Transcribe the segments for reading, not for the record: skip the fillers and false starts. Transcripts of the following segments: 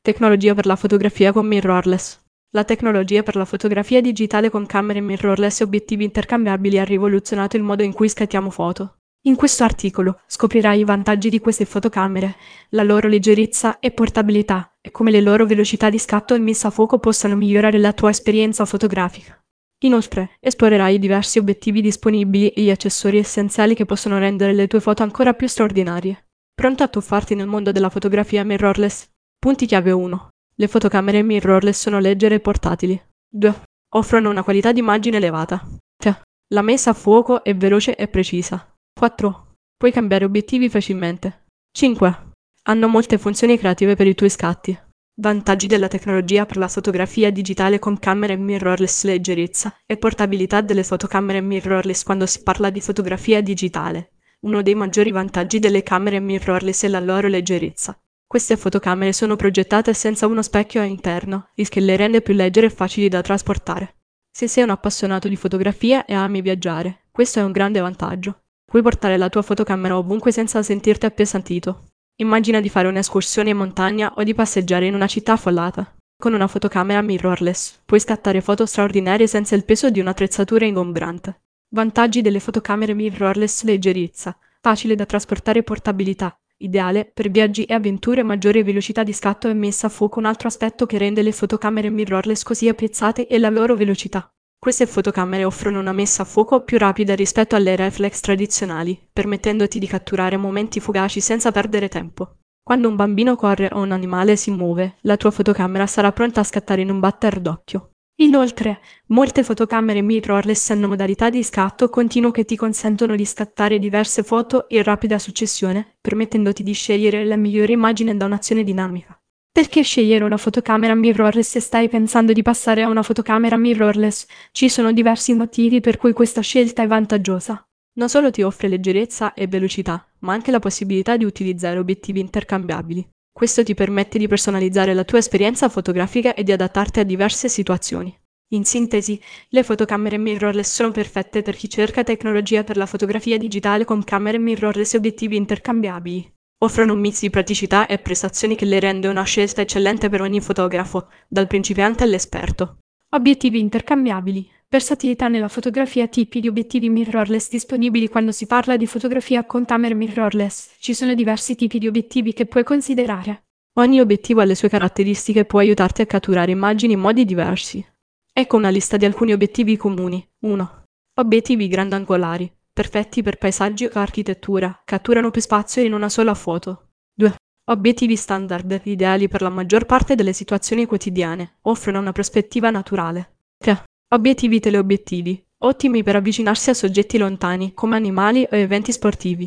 Tecnologia per la fotografia con mirrorless. La tecnologia per la fotografia digitale con camere mirrorless e obiettivi intercambiabili ha rivoluzionato il modo in cui scattiamo foto. In questo articolo scoprirai i vantaggi di queste fotocamere, la loro leggerezza e portabilità, e come le loro velocità di scatto e messa a fuoco possano migliorare la tua esperienza fotografica. Inoltre, esplorerai i diversi obiettivi disponibili e gli accessori essenziali che possono rendere le tue foto ancora più straordinarie. Pronto a tuffarti nel mondo della fotografia mirrorless? Punti chiave 1. Le fotocamere mirrorless sono leggere e portatili. 2. Offrono una qualità di immagine elevata. 3. La messa a fuoco è veloce e precisa. 4. Puoi cambiare obiettivi facilmente. 5. Hanno molte funzioni creative per i tuoi scatti. Vantaggi della tecnologia per la fotografia digitale con camere mirrorless: leggerezza e portabilità delle fotocamere mirrorless. Quando si parla di fotografia digitale, uno dei maggiori vantaggi delle camere mirrorless è la loro leggerezza. Queste fotocamere sono progettate senza uno specchio interno, il che le rende più leggere e facili da trasportare. Se sei un appassionato di fotografia e ami viaggiare, questo è un grande vantaggio. Puoi portare la tua fotocamera ovunque senza sentirti appesantito. Immagina di fare un'escursione in montagna o di passeggiare in una città affollata. Con una fotocamera mirrorless puoi scattare foto straordinarie senza il peso di un'attrezzatura ingombrante. Vantaggi delle fotocamere mirrorless: leggerezza, facile da trasportare e portabilità. Ideale per viaggi e avventure, maggiore velocità di scatto e messa a fuoco. Un altro aspetto che rende le fotocamere mirrorless così apprezzate è la loro velocità. Queste fotocamere offrono una messa a fuoco più rapida rispetto alle reflex tradizionali, permettendoti di catturare momenti fugaci senza perdere tempo. Quando un bambino corre o un animale si muove, la tua fotocamera sarà pronta a scattare in un batter d'occhio. Inoltre, molte fotocamere mirrorless hanno modalità di scatto continuo che ti consentono di scattare diverse foto in rapida successione, permettendoti di scegliere la migliore immagine da un'azione dinamica. Perché scegliere una fotocamera mirrorless se stai pensando di passare a una fotocamera mirrorless? Ci sono diversi motivi per cui questa scelta è vantaggiosa. Non solo ti offre leggerezza e velocità, ma anche la possibilità di utilizzare obiettivi intercambiabili. Questo ti permette di personalizzare la tua esperienza fotografica e di adattarti a diverse situazioni. In sintesi, le fotocamere mirrorless sono perfette per chi cerca tecnologia per la fotografia digitale con camere mirrorless e obiettivi intercambiabili. Offrono un mix di praticità e prestazioni che le rende una scelta eccellente per ogni fotografo, dal principiante all'esperto. Obiettivi intercambiabili. Versatilità nella fotografia. Tipi di obiettivi mirrorless disponibili. Quando si parla di fotografia con camere mirrorless, ci sono diversi tipi di obiettivi che puoi considerare. Ogni obiettivo ha le sue caratteristiche e può aiutarti a catturare immagini in modi diversi. Ecco una lista di alcuni obiettivi comuni. 1. Obiettivi grandangolari, perfetti per paesaggi o architettura, catturano più spazio in una sola foto. 2. Obiettivi standard, ideali per la maggior parte delle situazioni quotidiane, offrono una prospettiva naturale. 3. Obiettivi teleobiettivi, ottimi per avvicinarsi a soggetti lontani, come animali o eventi sportivi.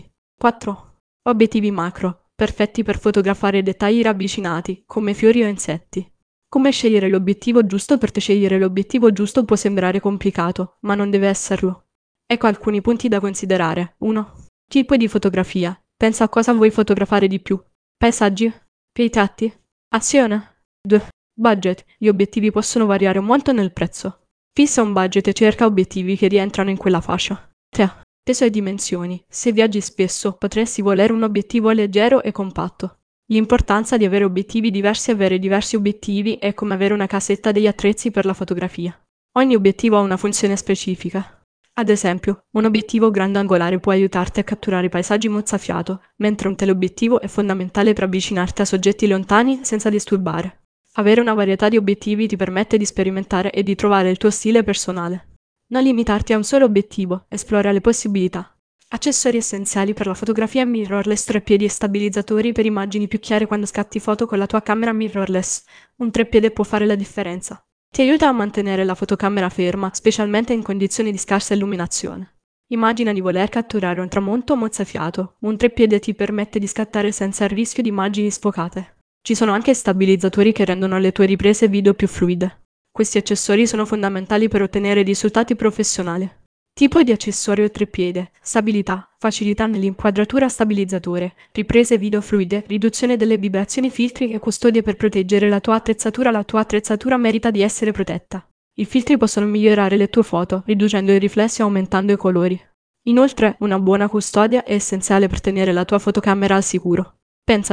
4. Obiettivi macro, perfetti per fotografare dettagli ravvicinati, come fiori o insetti. Come scegliere l'obiettivo giusto? Per te scegliere l'obiettivo giusto può sembrare complicato, ma non deve esserlo. Ecco alcuni punti da considerare. 1. Tipo di fotografia. Pensa a cosa vuoi fotografare di più. Paesaggi? Ritratti? Azione? 2. Budget. Gli obiettivi possono variare molto nel prezzo. Fissa un budget e cerca obiettivi che rientrano in quella fascia. 3. Peso e dimensioni. Se viaggi spesso, potresti volere un obiettivo leggero e compatto. L'importanza di avere obiettivi diversi. Avere diversi obiettivi è come avere una casetta degli attrezzi per la fotografia. Ogni obiettivo ha una funzione specifica. Ad esempio, un obiettivo grandangolare può aiutarti a catturare paesaggi mozzafiato, mentre un teleobiettivo è fondamentale per avvicinarti a soggetti lontani senza disturbare. Avere una varietà di obiettivi ti permette di sperimentare e di trovare il tuo stile personale. Non limitarti a un solo obiettivo, esplora le possibilità. Accessori essenziali per la fotografia mirrorless: treppiedi e stabilizzatori per immagini più chiare quando scatti foto con la tua camera mirrorless. Un treppiede può fare la differenza. Ti aiuta a mantenere la fotocamera ferma, specialmente in condizioni di scarsa illuminazione. Immagina di voler catturare un tramonto mozzafiato. Un treppiede ti permette di scattare senza il rischio di immagini sfocate. Ci sono anche stabilizzatori che rendono le tue riprese video più fluide. Questi accessori sono fondamentali per ottenere risultati professionali. Tipo di accessorio: treppiede, stabilità, facilità nell'inquadratura, stabilizzatore, riprese video fluide, riduzione delle vibrazioni, filtri e custodie per proteggere la tua attrezzatura. La tua attrezzatura merita di essere protetta. I filtri possono migliorare le tue foto, riducendo i riflessi e aumentando i colori. Inoltre, una buona custodia è essenziale per tenere la tua fotocamera al sicuro. Pensaci,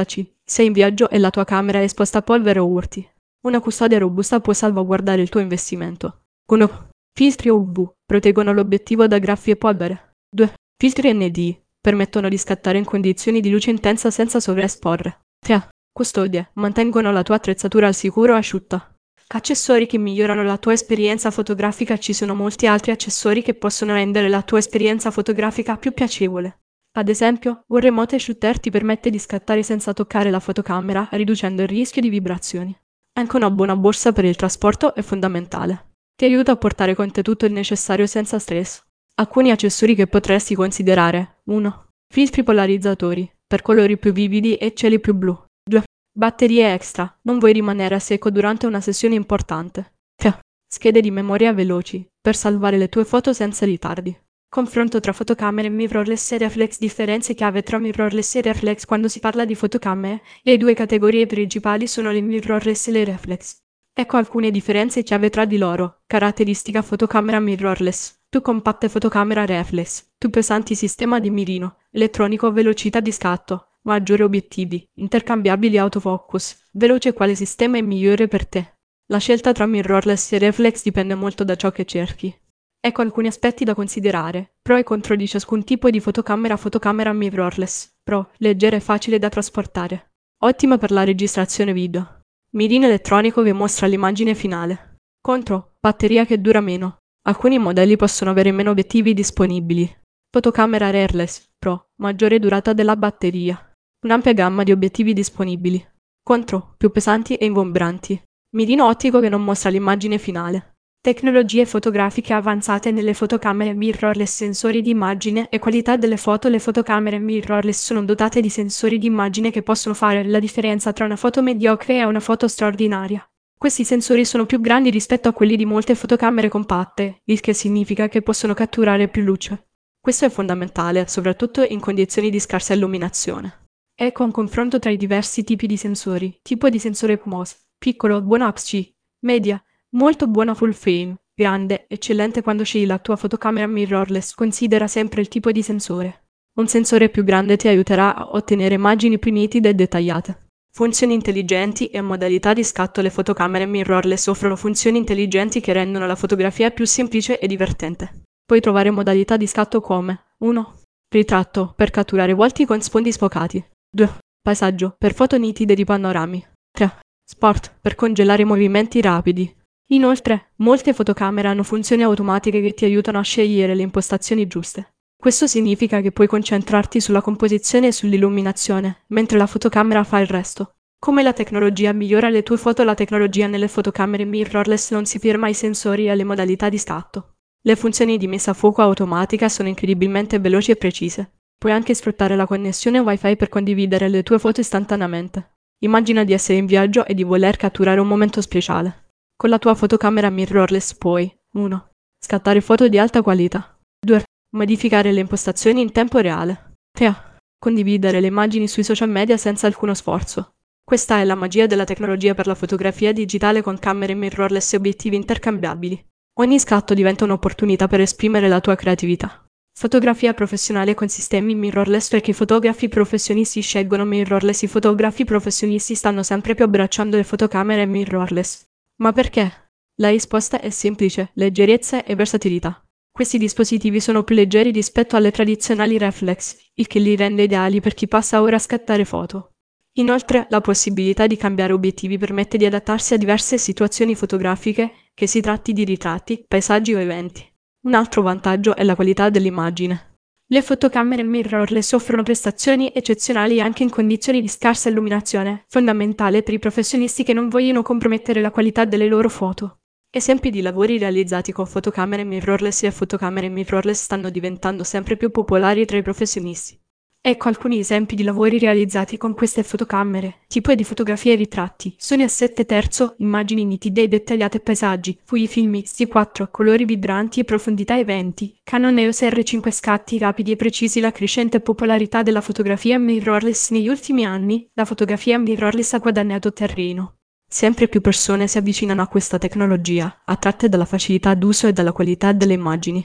Sei in viaggio e la tua camera è esposta a polvere o urti. Una custodia robusta può salvaguardare il tuo investimento. 1. Filtri UV proteggono l'obiettivo da graffi e polvere. 2. Filtri ND permettono di scattare in condizioni di luce intensa senza sovraesporre. 3. Custodie mantengono la tua attrezzatura al sicuro e asciutta. Accessori che migliorano la tua esperienza fotografica. Ci sono molti altri accessori che possono rendere la tua esperienza fotografica più piacevole. Ad esempio, un remote shooter ti permette di scattare senza toccare la fotocamera, riducendo il rischio di vibrazioni. Anche una buona borsa per il trasporto è fondamentale. Ti aiuta a portare con te tutto il necessario senza stress. Alcuni accessori che potresti considerare. 1. Filtri polarizzatori, per colori più vividi e cieli più blu. 2. Batterie extra, non vuoi rimanere a secco durante una sessione importante. 3. Schede di memoria veloci, per salvare le tue foto senza ritardi. Confronto tra fotocamere mirrorless e reflex. Differenze chiave tra mirrorless e reflex. Quando si parla di fotocamere, le due categorie principali sono le mirrorless e le reflex. Ecco alcune differenze chiave tra di loro. Caratteristica fotocamera mirrorless. Più compatte fotocamera reflex. Più pesanti sistema di mirino. Elettronico. Velocità di scatto. Maggiori obiettivi. Intercambiabili autofocus. Veloce. Quale sistema è migliore per te? La scelta tra mirrorless e reflex dipende molto da ciò che cerchi. Ecco alcuni aspetti da considerare. Pro e contro di ciascun tipo di fotocamera. Fotocamera mirrorless. Pro. Leggera e facile da trasportare. Ottima per la registrazione video. Mirino elettronico che mostra l'immagine finale. Contro. Batteria che dura meno. Alcuni modelli possono avere meno obiettivi disponibili. Fotocamera mirrorless. Pro. Maggiore durata della batteria. Un'ampia gamma di obiettivi disponibili. Contro. Più pesanti e ingombranti. Mirino ottico che non mostra l'immagine finale. Tecnologie fotografiche avanzate nelle fotocamere mirrorless. Sensori di immagine e qualità delle foto. Le fotocamere mirrorless sono dotate di sensori di immagine che possono fare la differenza tra una foto mediocre e una foto straordinaria. Questi sensori sono più grandi rispetto a quelli di molte fotocamere compatte, il che significa che possono catturare più luce. Questo è fondamentale, soprattutto in condizioni di scarsa illuminazione. Ecco un confronto tra i diversi tipi di sensori. Tipo di sensore PMOS. Piccolo, buono APS-C. Media. Molto buona full frame, grande, eccellente. Quando scegli la tua fotocamera mirrorless, considera sempre il tipo di sensore. Un sensore più grande ti aiuterà a ottenere immagini più nitide e dettagliate. Funzioni intelligenti e modalità di scatto. Le fotocamere mirrorless offrono funzioni intelligenti che rendono la fotografia più semplice e divertente. Puoi trovare modalità di scatto come 1. Ritratto, per catturare volti con sfondi sfocati. 2. Paesaggio, per foto nitide di panorami. 3. Sport, per congelare movimenti rapidi. Inoltre, molte fotocamere hanno funzioni automatiche che ti aiutano a scegliere le impostazioni giuste. Questo significa che puoi concentrarti sulla composizione e sull'illuminazione, mentre la fotocamera fa il resto. Come la tecnologia migliora le tue foto. La tecnologia nelle fotocamere mirrorless non si ferma ai sensori e alle modalità di scatto. Le funzioni di messa a fuoco automatica sono incredibilmente veloci e precise. Puoi anche sfruttare la connessione Wi-Fi per condividere le tue foto istantaneamente. Immagina di essere in viaggio e di voler catturare un momento speciale. Con la tua fotocamera mirrorless puoi 1. Scattare foto di alta qualità. 2. Modificare le impostazioni in tempo reale. 3. Condividere le immagini sui social media senza alcuno sforzo. Questa è la magia della tecnologia per la fotografia digitale con camere mirrorless e obiettivi intercambiabili. Ogni scatto diventa un'opportunità per esprimere la tua creatività. Fotografia professionale con sistemi mirrorless. Perché i fotografi professionisti scelgono mirrorless? I fotografi professionisti stanno sempre più abbracciando le fotocamere mirrorless. Ma perché? La risposta è semplice: leggerezza e versatilità. Questi dispositivi sono più leggeri rispetto alle tradizionali reflex, il che li rende ideali per chi passa ore a scattare foto. Inoltre, la possibilità di cambiare obiettivi permette di adattarsi a diverse situazioni fotografiche, che si tratti di ritratti, paesaggi o eventi. Un altro vantaggio è la qualità dell'immagine. Le fotocamere mirrorless offrono prestazioni eccezionali anche in condizioni di scarsa illuminazione, fondamentale per i professionisti che non vogliono compromettere la qualità delle loro foto. Esempi di lavori realizzati con fotocamere mirrorless. Le fotocamere mirrorless stanno diventando sempre più popolari tra i professionisti. Ecco alcuni esempi di lavori realizzati con queste fotocamere. Tipo di fotografie e ritratti. Sony A7 III, immagini nitide e dettagliate, paesaggi. Fujifilm X-T4, colori vibranti e profondità eventi. Canon EOS R5, scatti rapidi e precisi. La crescente popolarità della fotografia mirrorless. Negli ultimi anni, la fotografia mirrorless ha guadagnato terreno. Sempre più persone si avvicinano a questa tecnologia, attratte dalla facilità d'uso e dalla qualità delle immagini.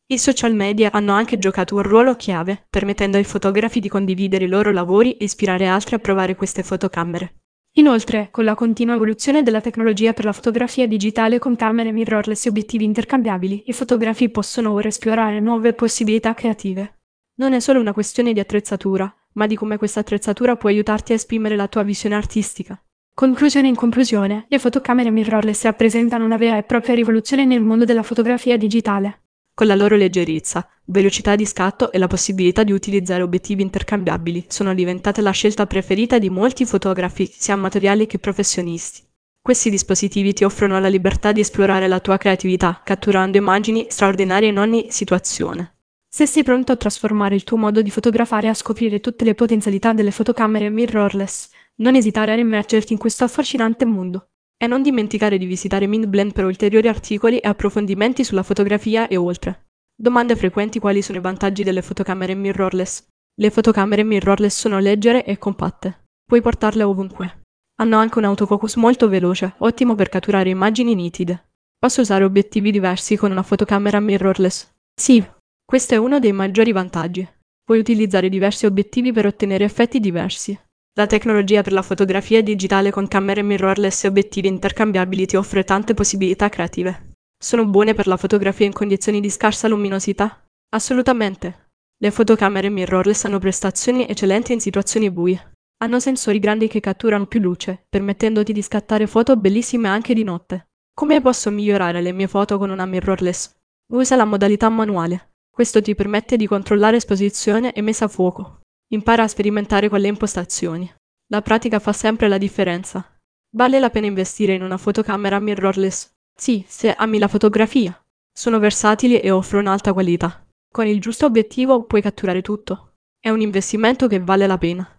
I social media hanno anche giocato un ruolo chiave, permettendo ai fotografi di condividere i loro lavori e ispirare altri a provare queste fotocamere. Inoltre, con la continua evoluzione della tecnologia per la fotografia digitale con camere mirrorless e obiettivi intercambiabili, i fotografi possono ora esplorare nuove possibilità creative. Non è solo una questione di attrezzatura, ma di come questa attrezzatura può aiutarti a esprimere la tua visione artistica. Conclusione in conclusione, le fotocamere mirrorless rappresentano una vera e propria rivoluzione nel mondo della fotografia digitale. Con la loro leggerezza, velocità di scatto e la possibilità di utilizzare obiettivi intercambiabili, sono diventate la scelta preferita di molti fotografi, sia amatoriali che professionisti. Questi dispositivi ti offrono la libertà di esplorare la tua creatività, catturando immagini straordinarie in ogni situazione. Se sei pronto a trasformare il tuo modo di fotografare e a scoprire tutte le potenzialità delle fotocamere mirrorless, non esitare a immergerti in questo affascinante mondo. E non dimenticare di visitare MintBlend per ulteriori articoli e approfondimenti sulla fotografia e oltre. Domande frequenti: quali sono i vantaggi delle fotocamere mirrorless? Le fotocamere mirrorless sono leggere e compatte. Puoi portarle ovunque. Hanno anche un autofocus molto veloce, ottimo per catturare immagini nitide. Posso usare obiettivi diversi con una fotocamera mirrorless? Sì, questo è uno dei maggiori vantaggi. Puoi utilizzare diversi obiettivi per ottenere effetti diversi. La tecnologia per la fotografia digitale con camere mirrorless e obiettivi intercambiabili ti offre tante possibilità creative. Sono buone per la fotografia in condizioni di scarsa luminosità? Assolutamente. Le fotocamere mirrorless hanno prestazioni eccellenti in situazioni buie. Hanno sensori grandi che catturano più luce, permettendoti di scattare foto bellissime anche di notte. Come posso migliorare le mie foto con una mirrorless? Usa la modalità manuale. Questo ti permette di controllare esposizione e messa a fuoco. Impara a sperimentare con le impostazioni. La pratica fa sempre la differenza. Vale la pena investire in una fotocamera mirrorless? Sì, se ami la fotografia. Sono versatili e offrono alta qualità. Con il giusto obiettivo puoi catturare tutto. È un investimento che vale la pena.